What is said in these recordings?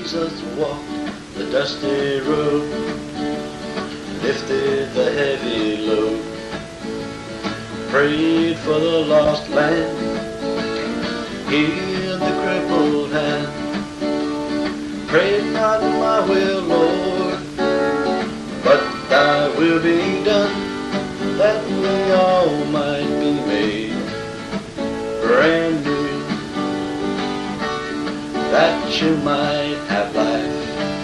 Jesus walked the dusty road, lifted the heavy load, prayed for the lost land, healed the crippled hand. Pray not my will, Lord, but thy will be done, that we all might be made brand new, that you might have life,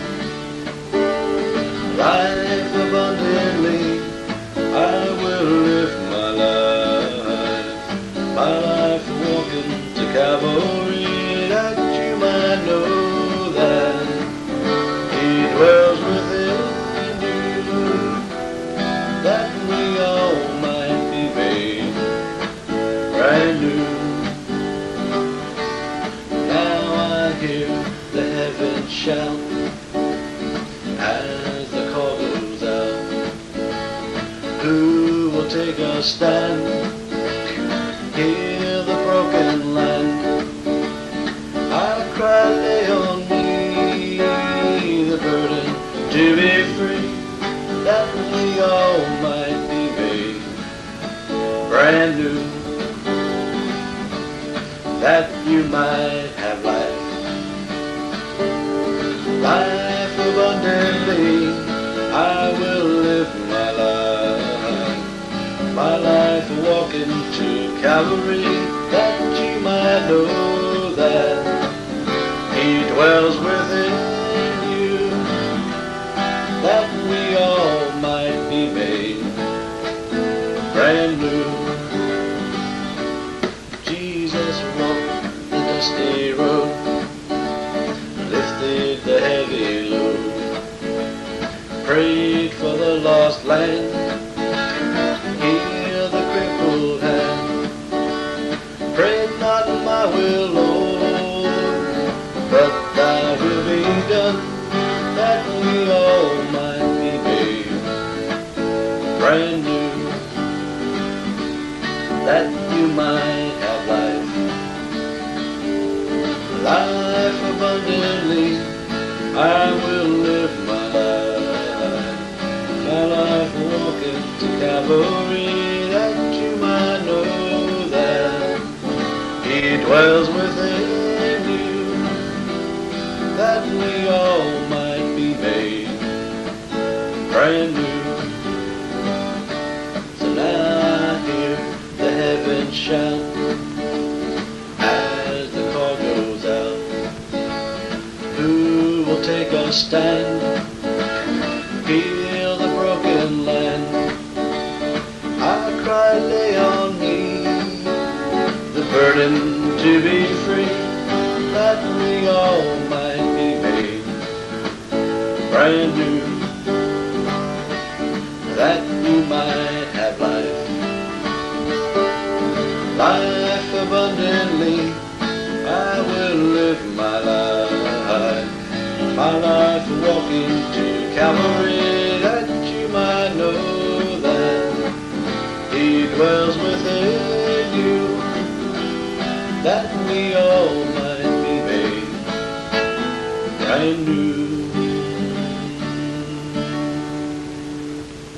life abundantly. I will live my life walking to Calvary, that you might know that He dwells within you, that we all might be made brand new. Now I hear the heavens shout as the call goes out. Who will take a stand? Heal the broken land. I cry, lay on me the burden to be free, that we all might be made brand new, that you might have life, life abundantly. I will live my life walking to Calvary, that you might know that He dwells within you, that we all might be made brand new. Jesus walked the dusty road, lifted the heavy load, prayed for the lost land, heal the crippled hand. Pray not my will, Lord, but thy will be done, that we all might be made brand new, that you might have life, life abundantly. I will live my life walking to Calvary, that you might know that He dwells within you, that we all might be made brand new. So now I hear the heavens shout as the call goes out. Who will take a stand? Heal the broken land. I cry, lay on me the burden to be free, that we all might be made brand new, that you might have life, life abundantly. I will live my life walking to Calvary, that you might know that He dwells within you, that we all might be made brand new.